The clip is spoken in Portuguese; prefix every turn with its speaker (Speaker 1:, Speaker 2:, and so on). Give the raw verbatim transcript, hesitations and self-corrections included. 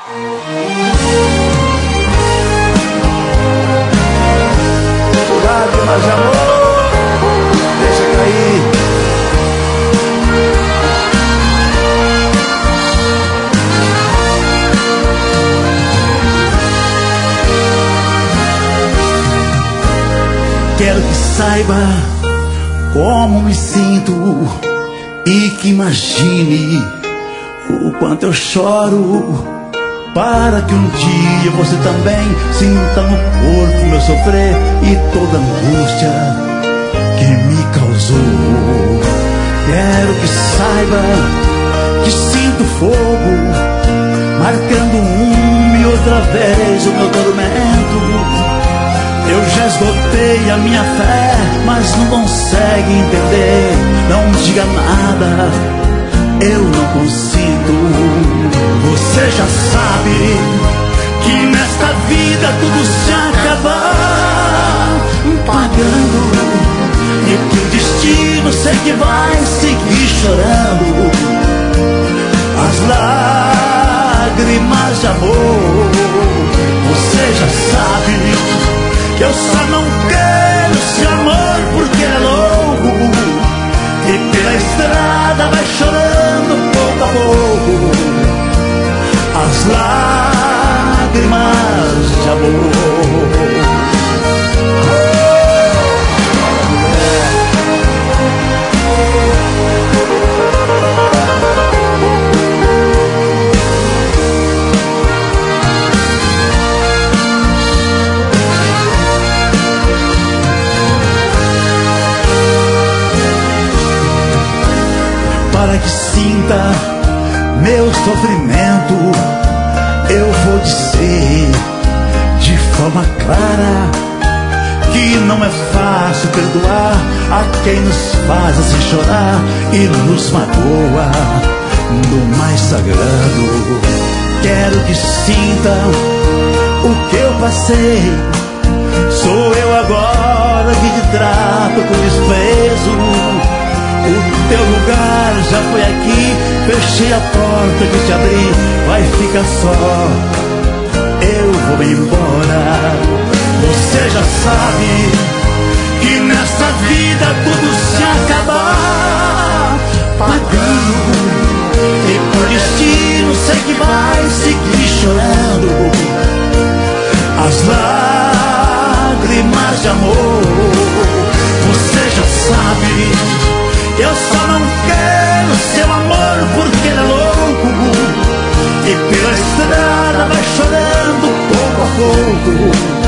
Speaker 1: Lágrimas de amor, deixa cair. Quero que saiba como me sinto e que imagine o quanto eu choro, para que um dia você também sinta no corpo meu sofrer e toda a angústia que me causou. Quero que saiba que sinto fogo marcando uma e outra vez o meu tormento. Eu já esgotei a minha fé, mas não consegue entender. Não diga nada, eu não consigo. Você já sabe que nesta vida tudo se acaba pagando, e que o destino sei que vai seguir chorando as lágrimas de amor. Você já sabe que eu só não quero esse amor porque é louco, e pela estrada vai chorando pouco a pouco as lágrimas de amor. Para que sinta meu sofrimento, eu vou dizer de forma clara que não é fácil perdoar a quem nos faz assim chorar e nos magoa no mais sagrado. Quero que sinta o que eu passei. Sou eu agora que te trato com desprezo. O teu lugar já foi aqui, fechei a porta que te abri, vai ficar só, eu vou embora. Você já sabe que nessa vida tudo se acaba pagando, e por destino sei que vai seguir chorando as lágrimas de amor. Você já sabe eu só não quero seu amor porque ele é louco, e pela estrada vai chorando pouco a pouco